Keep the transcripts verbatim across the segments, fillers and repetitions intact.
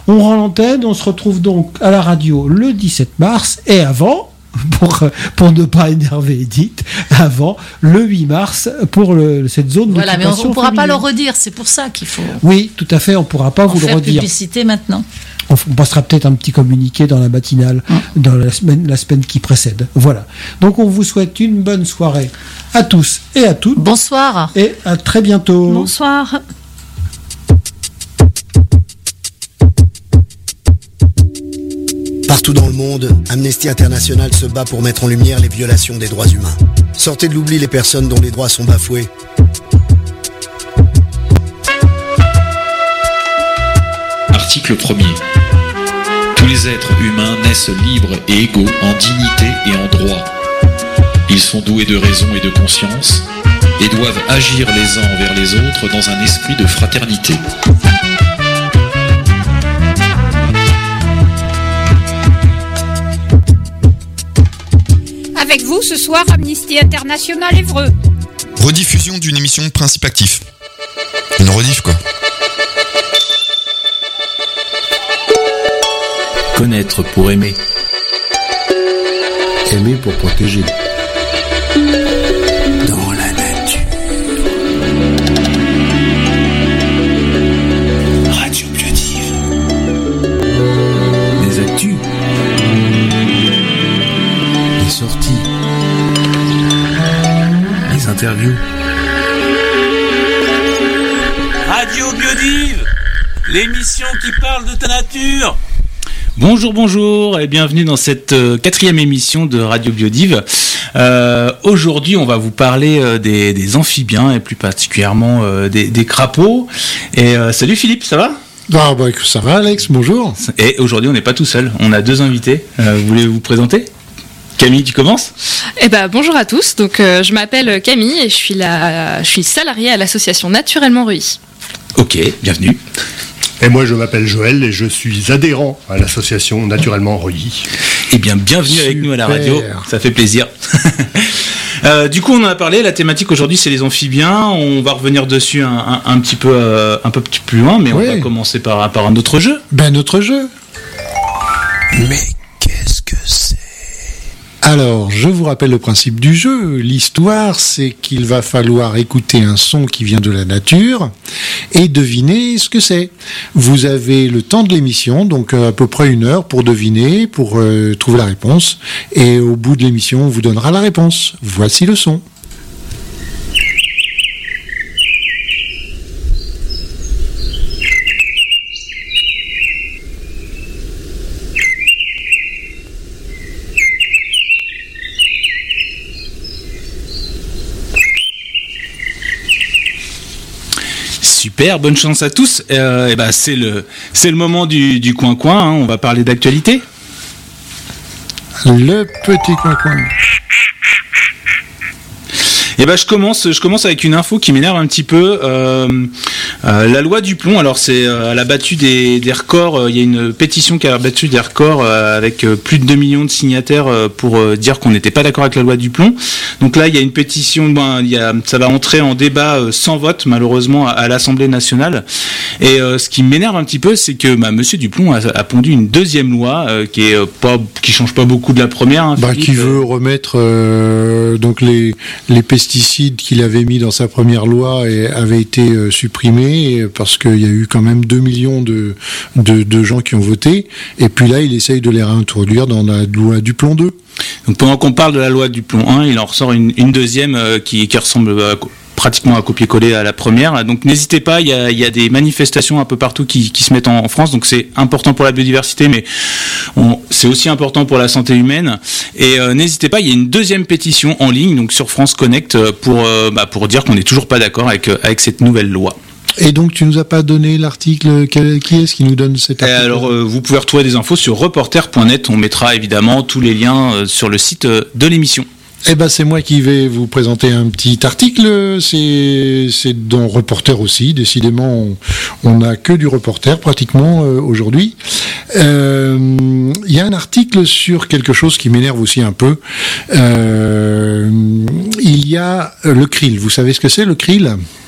On rend l'antenne, on se retrouve donc à la radio le dix-sept mars et avant, pour, pour ne pas énerver Edith, avant le huit mars pour le, cette zone voilà, d'occupation. Voilà, mais on ne pourra familiale. pas le redire, c'est pour ça qu'il faut. Oui, tout à fait, on ne pourra pas vous le redire. Faire publicité maintenant. On, on passera peut-être un petit communiqué dans la matinale, mmh. dans la semaine, la semaine qui précède. Voilà. Donc on vous souhaite une bonne soirée à tous et à toutes. Bonsoir. Et à très bientôt. Bonsoir. Partout dans le monde, Amnesty International se bat pour mettre en lumière les violations des droits humains. Sortez de l'oubli les personnes dont les droits sont bafoués. Article premier. Tous les êtres humains naissent libres et égaux en dignité et en droit. Ils sont doués de raison et de conscience et doivent agir les uns envers les autres dans un esprit de fraternité. Avec vous ce soir, Amnesty International Évreux. Rediffusion d'une émission Principe Actif. Une rediff quoi. Connaître pour aimer. Aimer pour protéger. Dans la nature. Radio Biodive. Des actus. Des sorties. Des interviews. Radio Biodive, l'émission qui parle de ta nature. Bonjour, bonjour et bienvenue dans cette euh, quatrième émission de Radio Biodive. Euh, aujourd'hui, on va vous parler euh, des, des amphibiens et plus particulièrement euh, des, des crapauds. Et euh, salut Philippe, ça va ? Ah bah ça va Alex, bonjour. Et aujourd'hui, on n'est pas tout seul, on a deux invités. Euh, vous voulez vous présenter ? Camille, tu commences ? Eh ben bonjour à tous. Donc euh, je m'appelle Camille et je suis la, je suis salariée à l'association Naturellement Reuilly. Ok, bienvenue. Et moi, je m'appelle Joël et je suis adhérent à l'association Naturellement Reuilly. Eh bien, bienvenue Super. Avec nous à la radio, ça fait plaisir. euh, du coup, on en a parlé, la thématique aujourd'hui, c'est les amphibiens. On va revenir dessus un, un, un, petit, peu, euh, un peu plus loin, mais oui. On va commencer par, par un autre jeu. Ben, notre jeu. Mais qu'est-ce que c'est ? Alors, je vous rappelle le principe du jeu. L'histoire, c'est qu'il va falloir écouter un son qui vient de la nature et deviner ce que c'est. Vous avez le temps de l'émission, donc à peu près une heure pour deviner, pour euh, trouver la réponse. Et au bout de l'émission, on vous donnera la réponse. Voici le son. Super, bonne chance à tous. Euh, et ben c'est le c'est le moment du, du coin coin. Hein. On va parler d'actualité. Le petit coin coin. Et ben je commence je commence avec une info qui m'énerve un petit peu. Euh, euh, la loi du plomb. Alors c'est euh, elle a battu des, des records. Il y a une pétition qui a battu des records euh, avec euh, plus de deux millions de signataires euh, pour euh, dire qu'on n'était pas d'accord avec la loi du plomb. Donc là il y a une pétition. Ben, il y a, ça va entrer en débat euh, sans vote malheureusement à, à l'Assemblée nationale. Et euh, ce qui m'énerve un petit peu, c'est que bah, Monsieur Duplon a, a pondu une deuxième loi euh, qui est euh, pas qui change pas beaucoup de la première. Hein, bah, qui veut remettre euh, donc les les pesticides qu'il avait mis dans sa première loi et avait été euh, supprimé parce qu'il y a eu quand même deux millions de, de, de gens qui ont voté. Et puis là, il essaye de les réintroduire dans la loi du plomb deux. Donc pendant qu'on parle de la loi du plomb un, il en ressort une, une deuxième euh, qui, qui ressemble à, pratiquement à copier-coller à la première. Donc n'hésitez pas, il y a, il y a des manifestations un peu partout qui, qui se mettent en, en France. Donc c'est important pour la biodiversité, mais on, c'est aussi important pour la santé humaine. Et euh, n'hésitez pas, il y a une deuxième pétition en ligne, donc sur France Connect, pour, euh, bah, pour dire qu'on n'est toujours pas d'accord avec, avec cette nouvelle loi. Et donc tu nous as pas donné l'article, qui est-ce qui nous donne cet article ? Et alors euh, vous pouvez retrouver des infos sur reporter point net, on mettra évidemment tous les liens euh, sur le site euh, de l'émission. Eh ben c'est moi qui vais vous présenter un petit article, c'est c'est dans Reporter aussi, décidément on n'a que du reporter pratiquement euh, aujourd'hui. Il euh, y a un article sur quelque chose qui m'énerve aussi un peu. Euh, il y a le krill, vous savez ce que c'est le krill ?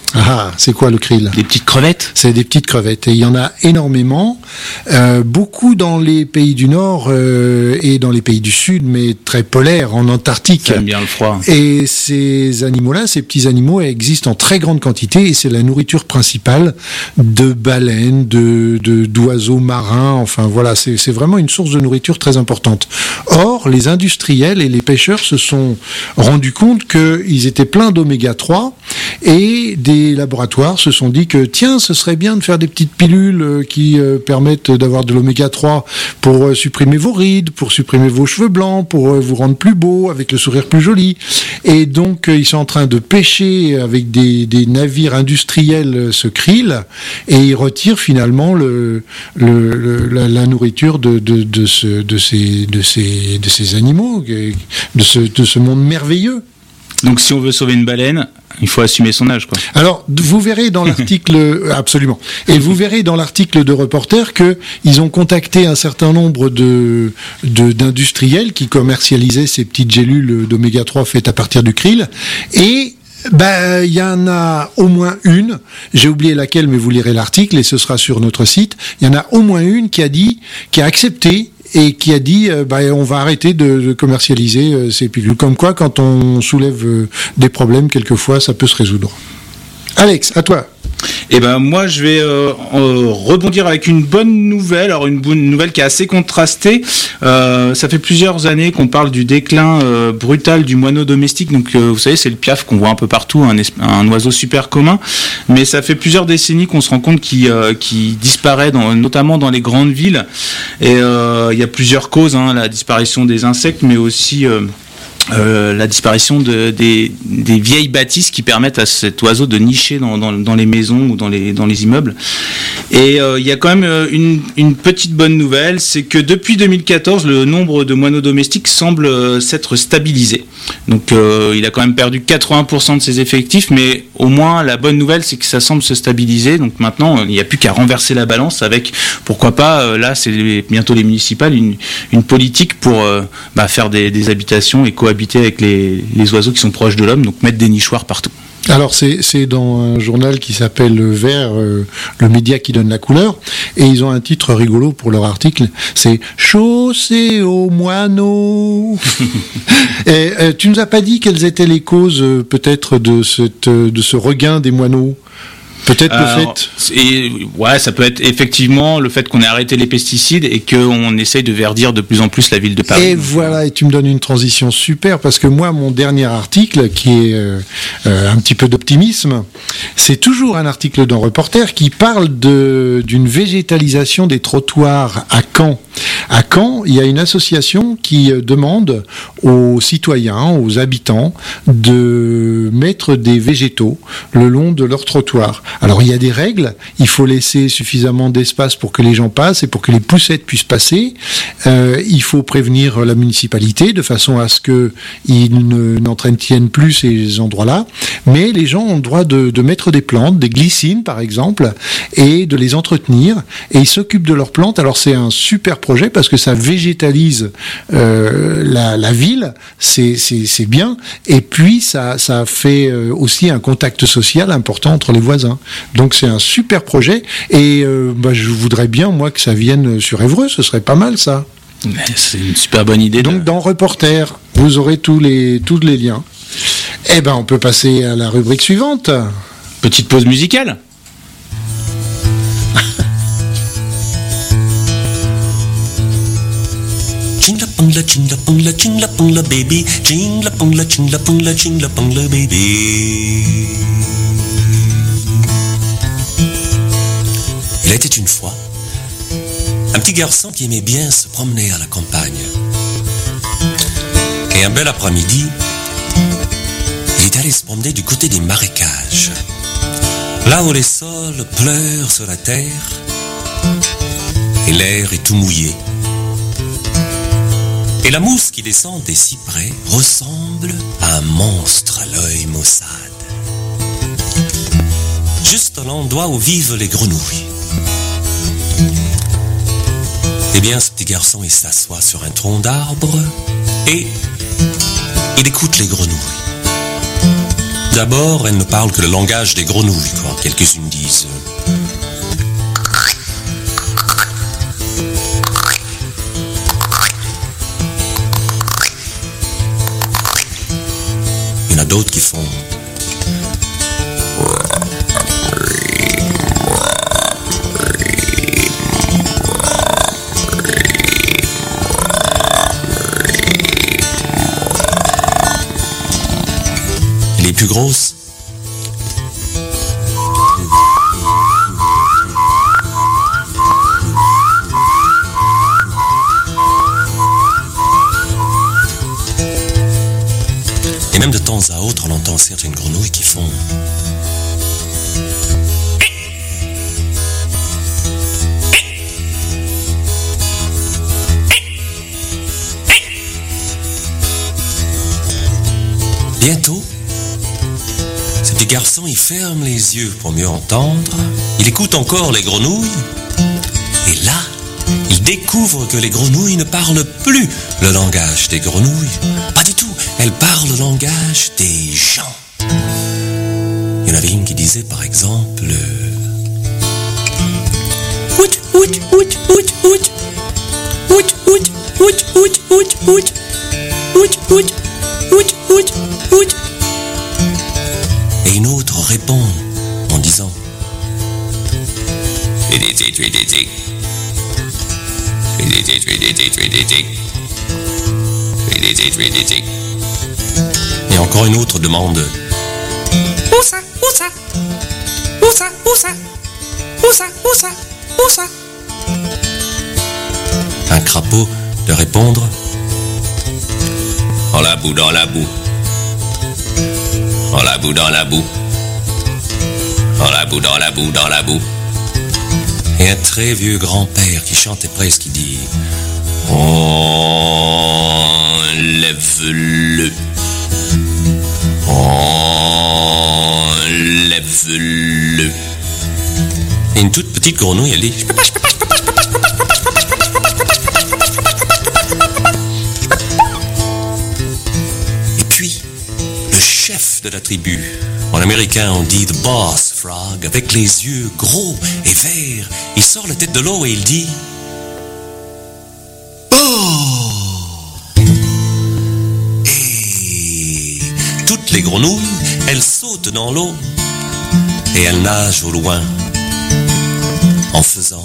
Ah, c'est quoi le krill? Des petites crevettes. C'est des petites crevettes. Et il y en a énormément, euh, beaucoup dans les pays du Nord euh, et dans les pays du Sud, mais très polaires, en Antarctique. Ça aime bien le froid. Et ces animaux-là, ces petits animaux, existent en très grande quantité et c'est la nourriture principale de baleines, de, de d'oiseaux marins. Enfin voilà, c'est, c'est vraiment une source de nourriture très importante. Or, les industriels et les pêcheurs se sont rendus compte qu'ils étaient pleins d'oméga trois et des Les laboratoires se sont dit que tiens, ce serait bien de faire des petites pilules qui euh, permettent d'avoir de l'oméga trois pour euh, supprimer vos rides, pour supprimer vos cheveux blancs, pour euh, vous rendre plus beau, avec le sourire plus joli. Et donc, euh, ils sont en train de pêcher avec des, des navires industriels euh, ce krill et ils retirent finalement le, le, le, la, la nourriture de, de, de, ce, de, ces, de, ces, de ces animaux, de ce, de ce monde merveilleux. Donc si on veut sauver une baleine, il faut assumer son âge, quoi. Alors, vous verrez dans l'article, absolument, et vous verrez dans l'article de Reporter que ils ont contacté un certain nombre de, de d'industriels qui commercialisaient ces petites gélules d'oméga trois faites à partir du krill, et ben, il y en a au moins une, j'ai oublié laquelle, mais vous lirez l'article et ce sera sur notre site. Il y en a au moins une qui a dit, qui a accepté et qui a dit euh, bah, on va arrêter de, de commercialiser euh, ces pilules. Comme quoi, quand on soulève euh, des problèmes, quelquefois, ça peut se résoudre. Alex, à toi. Eh ben moi je vais euh, euh, rebondir avec une bonne nouvelle, alors une bonne nouvelle qui est assez contrastée. Euh, ça fait plusieurs années qu'on parle du déclin euh, brutal du moineau domestique. Donc euh, vous savez, c'est le piaf qu'on voit un peu partout, un, es- un oiseau super commun. Mais ça fait plusieurs décennies qu'on se rend compte qu'il, euh, qu'il disparaît, dans, notamment dans les grandes villes. Et euh, il y a plusieurs causes, hein, la disparition des insectes, mais aussi euh, Euh, la disparition de, des, des vieilles bâtisses qui permettent à cet oiseau de nicher dans, dans, dans les maisons ou dans les, dans les immeubles. Et il euh, y a quand même une, une petite bonne nouvelle, c'est que depuis deux mille quatorze, le nombre de moineaux domestiques semble euh, s'être stabilisé. Donc euh, il a quand même perdu quatre-vingts pour cent de ses effectifs, mais au moins la bonne nouvelle, c'est que ça semble se stabiliser. Donc maintenant, il n'y a plus qu'à renverser la balance avec, pourquoi pas, euh, là c'est les, bientôt les municipales, une, une politique pour euh, bah, faire des, des habitations et cohabiter avec les, les oiseaux qui sont proches de l'homme, donc mettre des nichoirs partout. Alors c'est, c'est dans un journal qui s'appelle Le Vert, euh, le média qui donne la couleur, et ils ont un titre rigolo pour leur article, c'est « Chaussée aux moineaux ». Et euh, tu nous as pas dit quelles étaient les causes euh, peut-être de, cette, euh, de ce regain des moineaux ? Peut-être Alors, le fait. Et, ouais, ça peut être effectivement le fait qu'on ait arrêté les pesticides et qu'on essaye de verdir de plus en plus la ville de Paris. Et voilà, et tu me donnes une transition super, parce que moi, mon dernier article, qui est euh, euh, un petit peu d'optimisme, c'est toujours un article d'un Reporter qui parle de, d'une végétalisation des trottoirs à Caen. À Caen, il y a une association qui demande aux citoyens, aux habitants, de mettre des végétaux le long de leur trottoir. Alors, il y a des règles. Il faut laisser suffisamment d'espace pour que les gens passent et pour que les poussettes puissent passer. Euh, il faut prévenir la municipalité de façon à ce qu'ils ne, n'entretiennent plus ces endroits-là. Mais les gens ont le droit de, de mettre des plantes, des glycines par exemple, et de les entretenir. Et ils s'occupent de leurs plantes. Alors, c'est un super projet parce que ça végétalise euh, la, la ville. C'est, c'est, c'est bien. Et puis, ça, ça fait aussi un contact social important entre les voisins. Donc c'est un super projet et euh, bah, je voudrais bien moi que ça vienne sur Évreux, ce serait pas mal ça. Mais c'est une super bonne idée. Donc de... dans Reporter, vous aurez tous les, tous les liens. Eh ben on peut passer à la rubrique suivante. Petite pause musicale. Chingla pongla chingla pongla chingla pongla baby, chingla pongla chingla pongla chingla pongla baby. Il était une fois un petit garçon qui aimait bien se promener à la campagne. Et un bel après-midi, il est allé se promener du côté des marécages, là où les sols pleurent sur la terre et l'air est tout mouillé. Et la mousse qui descend des cyprès ressemble à un monstre à l'œil maussade, juste à l'endroit où vivent les grenouilles. Eh bien, ce petit garçon, il s'assoit sur un tronc d'arbre et il écoute les grenouilles. D'abord, elles ne parlent que le langage des grenouilles, quand quelques-unes disent... Il y en a d'autres qui font... Les plus grosses. Et même de temps à autre, on entend certaines grenouilles qui font... Bientôt, ce petit garçon, il ferme les yeux pour mieux entendre. Il écoute encore les grenouilles. Et là, il découvre que les grenouilles ne parlent plus le langage des grenouilles. Pas du tout. Elles parlent le langage des gens. Il y en avait une qui disait, par exemple... Out, out, out, out, out. Out, out, out, out, out, out. Out, out, out, out, out. Et une autre répond en disant... Et encore une autre demande... Où ça? Où ça? Où ça? Où ça? Où ça? Où ça? Où ça? Un crapaud de répondre... En la boue, dans la boue. En la boue, dans la boue. En la boue, dans la boue, dans la boue. Et un très vieux grand-père qui chantait presque, qui dit... Enlève-le. Enlève-le. Et une toute petite grenouille, elle dit... Je peux pas, je peux pas, je peux pas, je peux pas, je peux pas, je peux pas, je peux pas, je peux pas, je peux pas, je peux pas, je peux pas, je peux pas, je peux pas. Et puis, le chef de la tribu, en américain on dit the boss frog, avec les yeux gros et verts, il sort la tête de l'eau et il dit... Toutes les grenouilles, elles sautent dans l'eau et elles nagent au loin en faisant...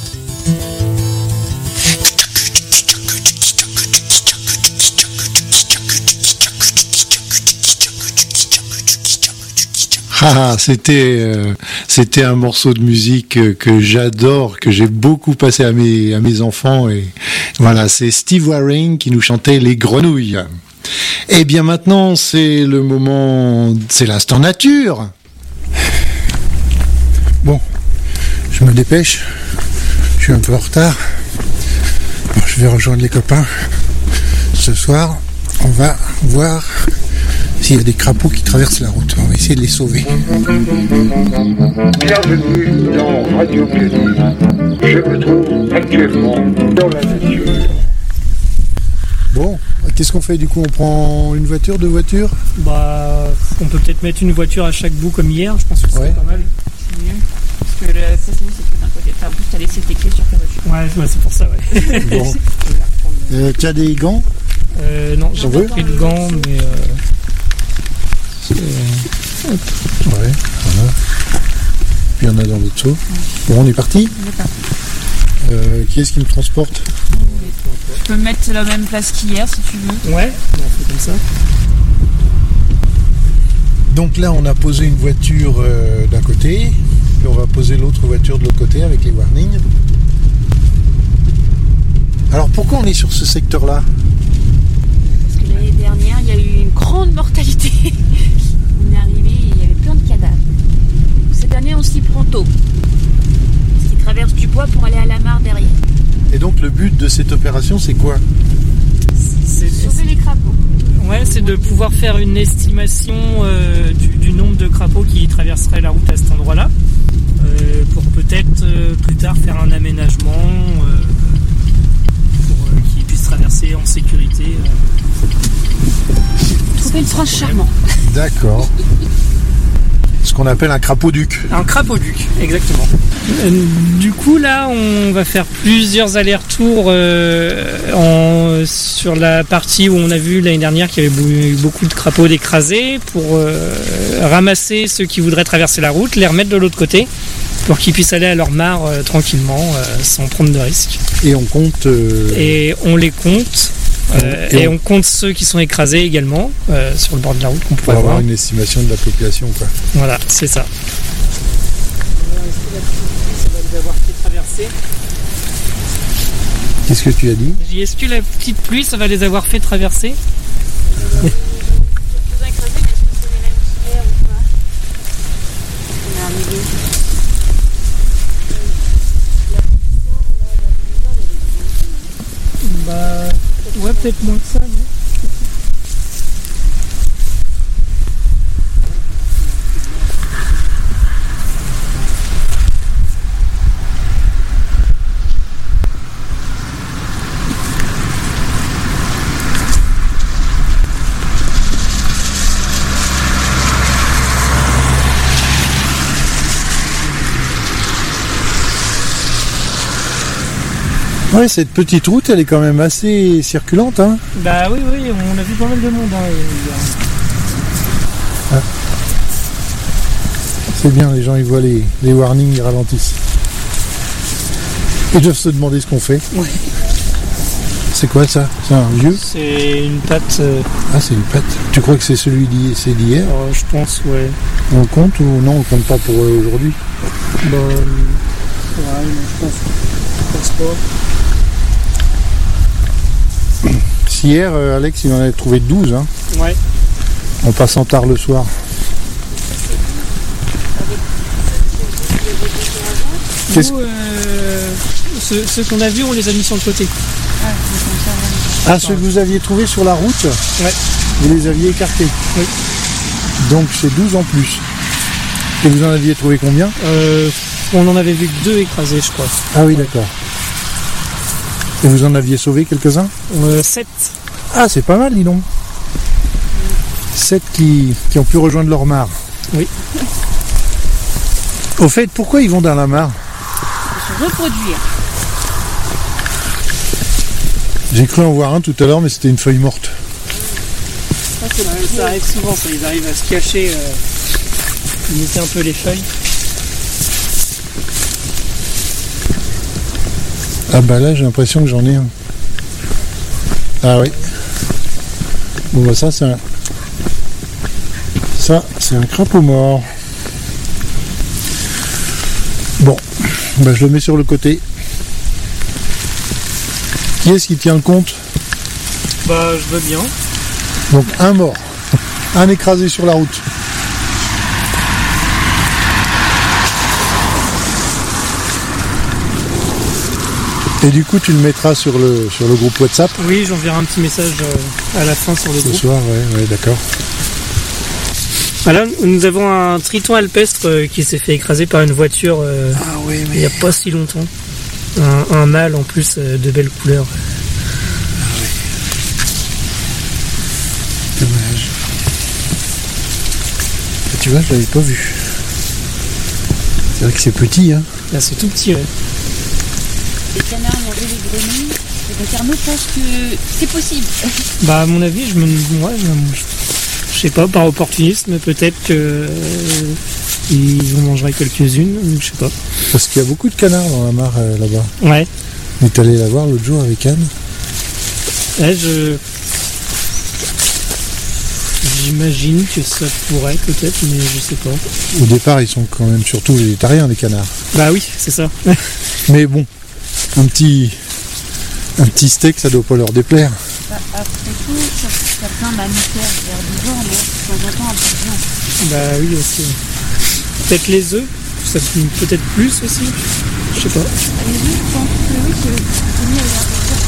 Ah, c'était euh, c'était un morceau de musique que, que j'adore, que j'ai beaucoup passé à mes à mes enfants, et voilà, c'est Steve Waring qui nous chantait Les Grenouilles. Et bien maintenant, c'est le moment, c'est l'instant nature. Bon, je me dépêche, je suis un peu en retard. Bon, je vais rejoindre les copains. Ce soir, on va voir s'il y a des crapauds qui traversent la route. On va essayer de les sauver. Bienvenue dans Radio Biodive. Je me trouve actuellement dans la nature. Bon, qu'est-ce qu'on fait du coup? On prend une voiture, deux voitures? Bah, on peut peut-être mettre une voiture à chaque bout comme hier, je pense que c'est ouais. Pas mal. C'est mieux. Parce que le facile, c'est que d'un côté de ta bouche, t'as laissé tes clés sur ta voiture. Ouais, ouais, c'est pour ça, ouais. Bon. euh, tu as des gants? Euh, non, j'ai pas pris de gants, mais... Euh... Ouais, voilà. Puis il y en a dans l'autre seau. Bon, on est parti. On est parti. Euh, qui est-ce qui nous transporte? Tu peux me mettre la même place qu'hier si tu veux. Ouais, on fait comme ça. Donc là, on a posé une voiture euh, d'un côté, puis on va poser l'autre voiture de l'autre côté avec les warnings. Alors pourquoi on est sur ce secteur-là? Parce que l'année dernière, il y a eu une grande mortalité. On est arrivé et il y avait plein de cadavres. Cette année, on s'y prend tôt. Parce qu'ils traversent du bois pour aller à la mare derrière. Et donc le but de cette opération, c'est quoi? C'est sauver les crapauds. Ouais, c'est de pouvoir faire une estimation euh, du, du nombre de crapauds qui traverseraient la route à cet endroit-là, euh, pour peut-être euh, plus tard faire un aménagement euh, pour euh, qu'ils puissent traverser en sécurité. Euh, Trouver une phrase charmante. D'accord. qu'on appelle un crapaud-duc. Un crapaud-duc, exactement. Euh, du coup, là, on va faire plusieurs allers-retours euh, en, sur la partie où on a vu l'année dernière qu'il y avait eu beaucoup de crapauds écrasés pour euh, ramasser ceux qui voudraient traverser la route, les remettre de l'autre côté pour qu'ils puissent aller à leur mare euh, tranquillement, euh, sans prendre de risques. Et on compte... Euh... Et on les compte. Euh, et, et on... on compte ceux qui sont écrasés également euh, sur le bord de la route qu'on pourrait avoir voir. Une estimation de la population, quoi. Voilà, c'est ça. Ça va les avoir fait traverser. Qu'est-ce que tu as dit? J'ai dit, est-ce que la petite pluie, ça va les avoir fait traverser? Bah, ouais, peut-être moins que ça, non? Ouais, cette petite route, elle est quand même assez circulante, hein. Bah oui, oui, on a vu pas mal de monde. Hein, ah. C'est bien, les gens ils voient les, les warnings, ils ralentissent. Ils doivent se demander ce qu'on fait. Ouais. C'est quoi ça? C'est un vieux? C'est une patte. Euh... Ah, c'est une patte. Tu crois que c'est celui d'hier? C'est d'hier? euh, Je pense, ouais. On le compte ou non, on le compte pas pour euh, aujourd'hui? Bah, euh... ouais, je pense, je pense pas. Si hier, euh, Alex, il en avait trouvé douze, hein. Ouais. En passant tard le soir. Nous, euh, ceux, ceux qu'on a vus, on les a mis sur le côté. Ah, ceux que vous aviez trouvés sur la route, ouais. Vous les aviez écartés. Oui. Donc c'est douze en plus. Et vous en aviez trouvé combien? euh, On en avait vu que deux écrasés, je crois. Ah oui, d'accord. Et vous en aviez sauvé quelques-uns? euh, sept. Ah, c'est pas mal, dis donc. sept qui, qui ont pu rejoindre leur mare. Oui. Au fait, pourquoi ils vont dans la mare? Pour se reproduire. J'ai cru en voir un tout à l'heure, mais c'était une feuille morte. Ça, c'est ouais, ça arrive souvent, ça. Ils arrivent à se cacher, euh, limiter un peu les feuilles. Ah bah là, j'ai l'impression que j'en ai un. Ah oui. Bon bah ça, c'est un... Ça, c'est un crapaud mort. Bon, bah je le mets sur le côté. Qui est-ce qui tient le compte? Bah, je veux bien. Donc un mort, un écrasé sur la route. Et du coup, tu le mettras sur le, sur le groupe WhatsApp? Oui, j'enverrai un petit message euh, à la fin sur le Ce groupe. Ce soir, ouais, ouais, d'accord. Voilà, nous avons un triton alpestre euh, qui s'est fait écraser par une voiture euh, ah oui, mais... il n'y a pas si longtemps. Un, un mâle en plus euh, de belles couleurs. Ah oui. Dommage. Et tu vois, je l'avais pas vu. C'est vrai que c'est petit, hein. Là, c'est tout petit, ouais. Les canards mangeaient les grenouilles. Les Carnot pense que c'est possible. Bah, à mon avis, je me. Ouais, je... Je sais pas, par opportunisme, peut-être que euh, ils en mangeraient quelques-unes, je sais pas. Parce qu'il y a beaucoup de canards dans la mare euh, là-bas. Ouais. On est allé la voir l'autre jour avec Anne. Ouais, je. J'imagine que ça pourrait peut-être, mais je sais pas. Au départ, ils sont quand même surtout végétariens, les canards. Bah oui, c'est ça. Mais bon, un petit, un petit steak, ça doit pas leur déplaire. Bah, après tout, certains mammifères herbivores, mais de temps en temps un peu de viande. Bah oui aussi. Peut-être les œufs, ça peut-être plus aussi. Je sais pas. Les œufs, je pense que oui, c'est le premier herbivore.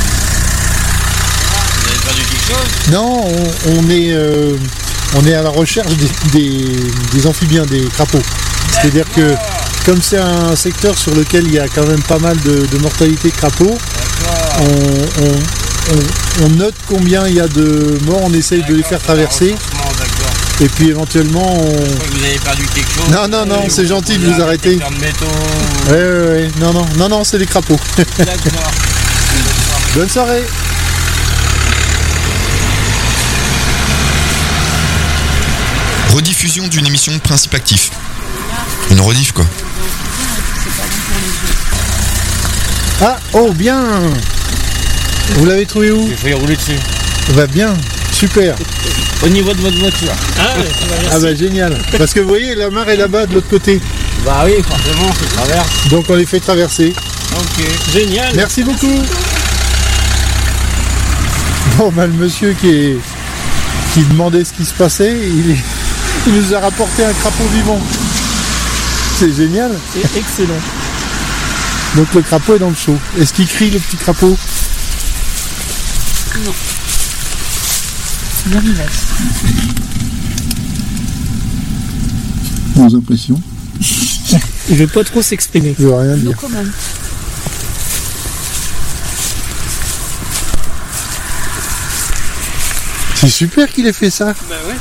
Vous avez perdu quelque chose? Non, on, on est, euh, on est à la recherche des, des, des amphibiens, des crapauds. C'est-à-dire que comme c'est un secteur sur lequel il y a quand même pas mal de, de mortalité de crapauds, on, on On, on note combien il y a de morts, on essaye de les faire traverser Et puis éventuellement, on... Vous avez perdu quelque chose? Non, non, non, c'est gentil de vous arrêter. Ouais, ouais, ouais. Non, non, non, non, c'est des crapauds. D'accord. Bonne soirée. Rediffusion d'une émission de Principe Actif. Une rediff, quoi. Ah, oh, bien. Vous l'avez trouvé où? Je vais rouler dessus. Va bien, super. Au niveau de votre voiture. Ah, ouais, ah bah génial. Parce que vous voyez, la mare est là-bas de l'autre côté. Bah oui, forcément, c'est traverse. Donc on les fait traverser. Ok. Génial. Merci beaucoup. Bon, bah le monsieur qui est qui demandait ce qui se passait, il, est... il nous a rapporté un crapaud vivant. C'est génial. C'est excellent. Donc le crapaud est dans le seau. Est-ce qu'il crie, le petit crapaud? Non. Bien vivace. Vos impressions? Il veut pas trop s'exprimer. Je veux rien dire. C'est super qu'il ait fait ça. Bah ouais.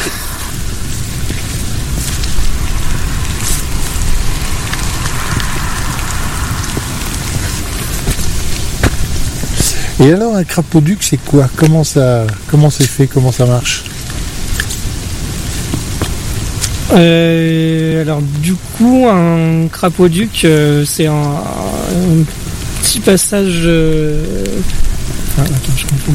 Et alors un crapauduc, c'est quoi? Comment ça, comment c'est fait? Comment ça marche? Euh, alors du coup, un crapauduc, euh, c'est un, un petit passage. Euh... Ah, attends, je confonds.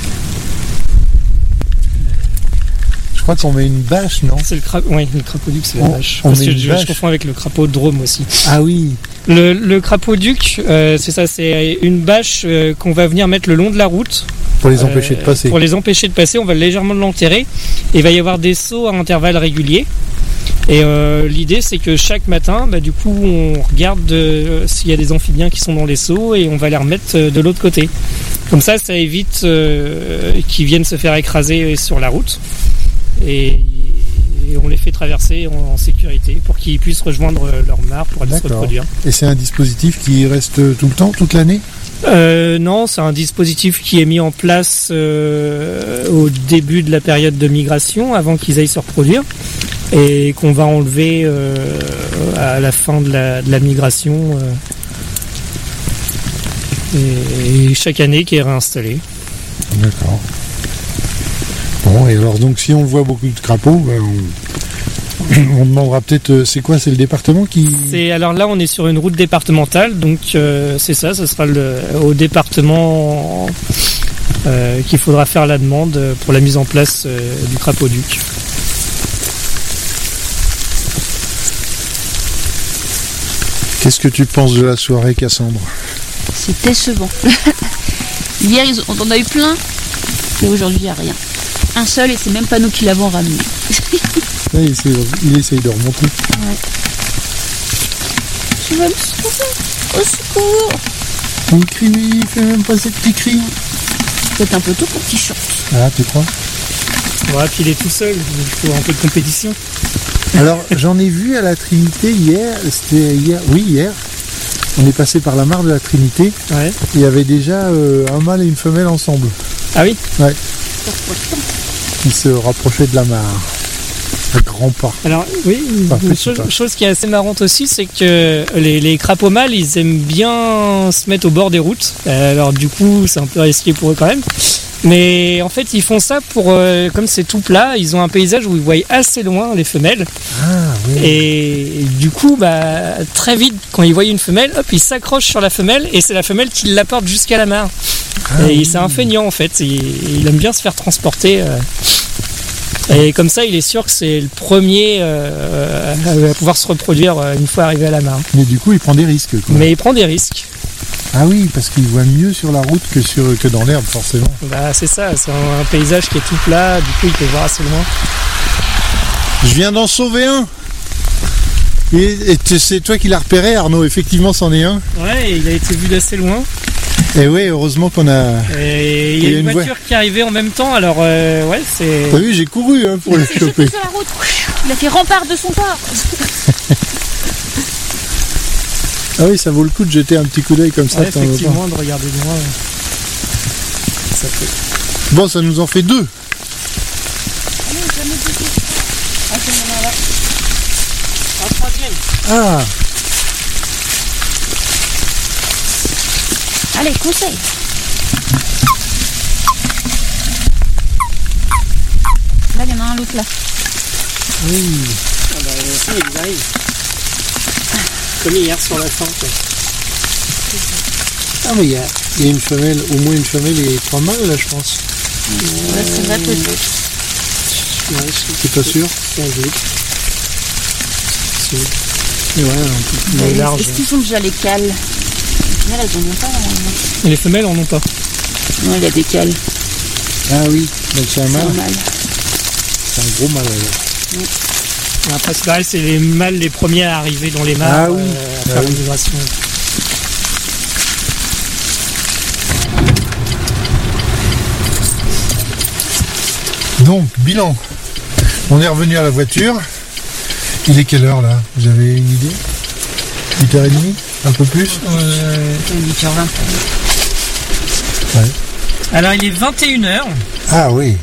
Je crois qu'on met une bâche, non? C'est le crapaud. Oui, le crapauduc, c'est la On- bâche. on Parce met que une je, bâche. je confonds avec le crapaud drôme aussi. Ah oui. Le, le crapauduc, euh, c'est ça, c'est une bâche euh, qu'on va venir mettre le long de la route. Pour les empêcher de passer. Pour les empêcher de passer, on va légèrement l'enterrer. Et il va y avoir des sauts à intervalles réguliers. Et euh, l'idée, c'est que chaque matin, bah, du coup, on regarde euh, s'il y a des amphibiens qui sont dans les sauts et on va les remettre euh, de l'autre côté. Comme ça, ça évite euh, qu'ils viennent se faire écraser sur la route. Et, et on les fait traverser en, en sécurité pour qu'ils puissent rejoindre leur mare pour aller se D'accord. reproduire. Et c'est un dispositif qui reste tout le temps, toute l'année? Euh, non, c'est un dispositif qui est mis en place euh, au début de la période de migration, avant qu'ils aillent se reproduire, et qu'on va enlever euh, à la fin de la, de la migration, euh, et, et chaque année qui est réinstallé. D'accord. Bon, et alors donc si on voit beaucoup de crapauds, ben, on... on demandera peut-être, euh, c'est quoi, c'est le département qui... C'est, alors là, on est sur une route départementale, donc euh, c'est ça, ce sera le, au département euh, qu'il faudra faire la demande pour la mise en place euh, du crapauduc. Qu'est-ce que tu penses de la soirée, Cassandre? C'est décevant. Hier, ils ont- on en a eu plein, et aujourd'hui, il n'y a rien. Un seul, et c'est même pas nous qui l'avons ramené. Là, il, essaie, il essaye de remonter. Ouais. Je vais me sauver. Au secours. On crie, mais il fait même pas ses petits cris. C'est un peu tôt pour qu'il chante. Ah, tu crois? Ouais, puis il est tout seul, il faut un peu de compétition. Alors, j'en ai vu à la Trinité hier, c'était hier, oui, hier. On est passé par la mare de la Trinité. Ouais. Il y avait déjà euh, un mâle et une femelle ensemble. Ah oui? Ouais. Qui se rapprochaient de la mare. À grands pas. Alors oui, une, Enfin, une petit chose, pas. chose qui est assez marrante aussi, c'est que les, les crapauds mâles, ils aiment bien se mettre au bord des routes. Euh, Alors du coup, c'est un peu risqué pour eux quand même. Mais en fait, ils font ça pour, euh, comme c'est tout plat, ils ont un paysage où ils voient assez loin les femelles. Ah oui. Et du coup, bah, très vite, quand ils voient une femelle, hop, ils s'accrochent sur la femelle et c'est la femelle qui l'apporte jusqu'à la mare. Ah et oui. c'est un feignant en fait. Il, il aime bien se faire transporter. euh. Et comme ça, il est sûr que c'est le premier euh, à pouvoir se reproduire euh, une fois arrivé à la mare. Mais du coup, il prend des risques. Quoi. Mais il prend des risques. Ah oui, parce qu'il voit mieux sur la route que, sur, que dans l'herbe, forcément. Bah, c'est ça, c'est un, un paysage qui est tout plat, du coup il peut voir assez loin. Je viens d'en sauver un. Et, et t- c'est toi qui l'as repéré, Arnaud. Effectivement, c'en est un. Ouais, il a été vu d'assez loin. Et oui, heureusement qu'on a. Et il y a une voiture qui est arrivée en même temps, alors euh, ouais, c'est. T'as vu, j'ai couru hein, pour le Il s'est choper. jeté sur la route. Il a fait rempart de son corps. Ah oui, ça vaut le coup de jeter un petit coup d'œil comme ça. Ouais, de temps en temps. effectivement, de regarder de loin. ouais. Ça fait. Bon, ça nous en fait deux. Ah. Allez, conseil. Là, il y en a un l'autre là. Oui. Ah bah, ça, ils arrivent. Comme hier sur la fin, quoi. Ah, mais il y a, il y a une femelle, au moins une femelle et trois mâles, là, je pense. Ouais, c'est vrai, peut-être. Ouais, c'est pas sûr. Sans doute. C'est... Ouais, un peu plus Ouais, large. est-ce qu'ils ont déjà les cales? Là, elles en ont pas, normalement. Et les femelles en ont pas. Non, il y a des cales. Ah oui, donc c'est un C'est mâle. un mâle. C'est un gros mâle, alors. Oui. Et après, c'est pareil, c'est les mâles les premiers à arriver dans les mares, Ah oui. euh, à Ah faire oui. une migration. Donc, bilan. On est revenu à la voiture. Il est quelle heure, là? Vous avez une idée? huit heures trente? Un peu plus? Euh, huit heures vingt. Ouais. Alors, il est vingt et une heures. Ah oui.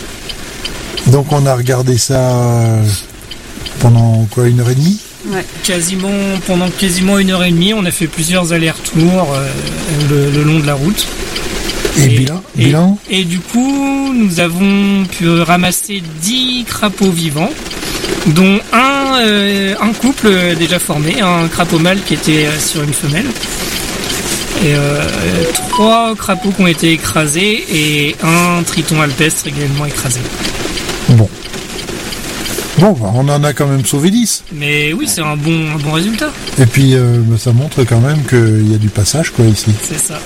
Donc on a regardé ça euh, pendant quoi, une heure et demie? Ouais. Quasiment, pendant quasiment une heure et demie, on a fait plusieurs allers-retours euh, le, le long de la route. Et, et bilan, et, bilan et du coup, nous avons pu ramasser dix crapauds vivants, dont un, euh, un couple déjà formé, un crapaud mâle qui était euh, sur une femelle. Et euh, trois crapauds qui ont été écrasés et un triton alpestre également écrasé. Bon. Bon, bah, on en a quand même sauvé dix. Mais oui, c'est un bon, un bon résultat. Et puis, euh, bah, ça montre quand même qu'il y a du passage, quoi, ici. C'est ça.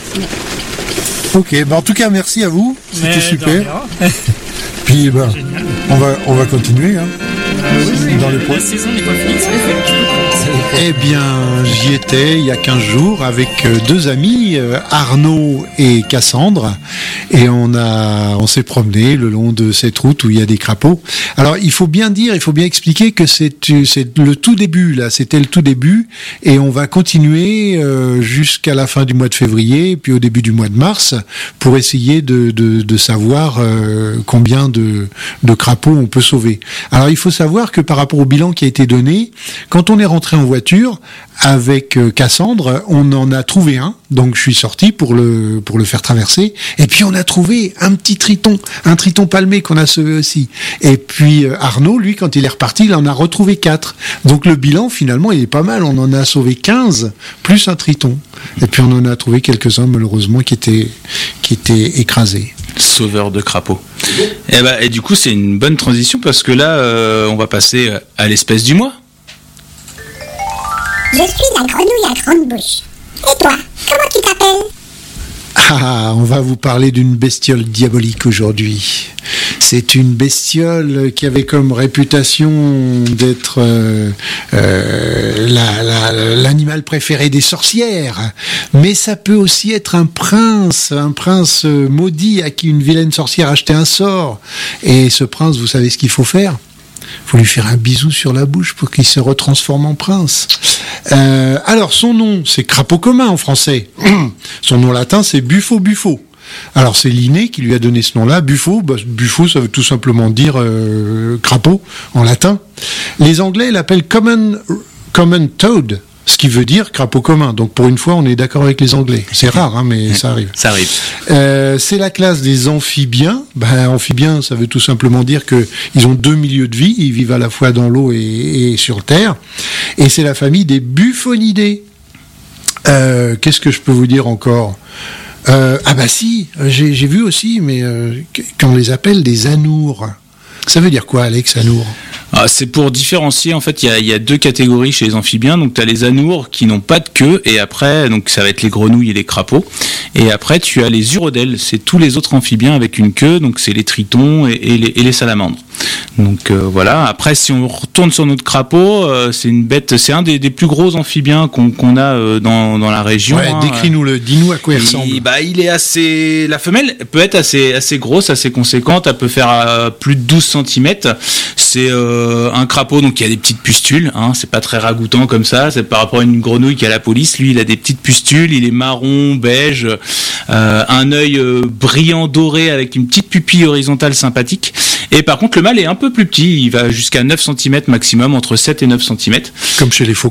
Ok, bah, en tout cas, merci à vous. C'était Mais super. Puis, bah, on va, on va continuer, hein. Euh, oui, oui, dans les la points. saison n'est pas finie, ça fait un petit peu commencer. Eh bien, j'y étais il y a quinze jours avec euh, deux amis, euh, Arnaud et Cassandre, et on a, on s'est promené le long de cette route où il y a des crapauds. Alors, il faut bien dire, il faut bien expliquer que c'est, c'est le tout début, là, c'était le tout début, et on va continuer euh, jusqu'à la fin du mois de février, puis au début du mois de mars, pour essayer de, de, de savoir euh, combien de, de crapauds on peut sauver. Alors, il faut savoir que par rapport au bilan qui a été donné, quand on est rentré en voiture avec euh, Cassandre, on en a trouvé un, donc je suis sorti pour le pour le faire traverser, et puis on a trouvé un petit triton, un triton palmé qu'on a sauvé aussi. Et puis euh, Arnaud, lui, quand il est reparti, il en a retrouvé quatre. Donc le bilan, finalement, il est pas mal, on en a sauvé quinze, plus un triton. Et puis on en a trouvé quelques-uns, malheureusement, qui étaient, qui étaient écrasés. Sauveur de crapauds. Et, bah, et du coup, c'est une bonne transition parce que là, euh, on va passer à l'espèce du mois. Je suis la grenouille à grande bouche. Et toi, comment tu t'appelles? Ah, on va vous parler d'une bestiole diabolique aujourd'hui. C'est une bestiole qui avait comme réputation d'être euh, euh, la, la, l'animal préféré des sorcières. Mais ça peut aussi être un prince, un prince maudit à qui une vilaine sorcière a acheté un sort. Et ce prince, vous savez ce qu'il faut faire ? Il faut lui faire un bisou sur la bouche pour qu'il se retransforme en prince. Euh, alors, son nom, c'est crapaud commun en français. Son nom latin, c'est Buffo Buffo. Alors, c'est Linné qui lui a donné ce nom-là. Buffo, bah, Buffo, ça veut tout simplement dire euh, crapaud en latin. Les Anglais l'appellent common, common toad, ce qui veut dire crapaud commun. Donc, pour une fois, on est d'accord avec les Anglais. C'est rare, hein, mais ça arrive. Ça arrive. Euh, c'est la classe des amphibiens. Ben, amphibiens, ça veut tout simplement dire que ils ont deux milieux de vie. Ils vivent à la fois dans l'eau et, et sur terre. Et c'est la famille des buffonidés. Euh, qu'est-ce que je peux vous dire encore ? Euh, ah bah si, j'ai, j'ai vu aussi, mais euh, qu'on les appelle des anours. Ça veut dire quoi, Alex, anours ? Ah, c'est pour différencier, en fait, il y a, il y a deux catégories chez les amphibiens. Donc, tu as les anours qui n'ont pas de queue, et après, donc ça va être les grenouilles et les crapauds. Et après, tu as les urodèles, c'est tous les autres amphibiens avec une queue, donc c'est les tritons et, et, les, et les salamandres. Donc euh, voilà. Après, si on retourne sur notre crapaud, euh, c'est une bête, c'est un des, des plus gros amphibiens qu'on, qu'on a euh, dans, dans la région. Ouais, hein. décris-nous-le, dis-nous à quoi il, il ressemble. Bah, il est assez, la femelle peut être assez, assez grosse, assez conséquente. Elle peut faire euh, plus de douze centimètres. C'est euh, un crapaud, donc il y a des petites pustules. Hein, c'est pas très ragoûtant comme ça. C'est par rapport à une grenouille qui a la police. Lui, il a des petites pustules. Il est marron, beige, euh, un œil euh, brillant doré avec une petite pupille horizontale sympathique. Et par contre, le mâle est un peu plus petit. Il va jusqu'à neuf centimètres maximum, entre sept et neuf centimètres. Comme chez les faucons.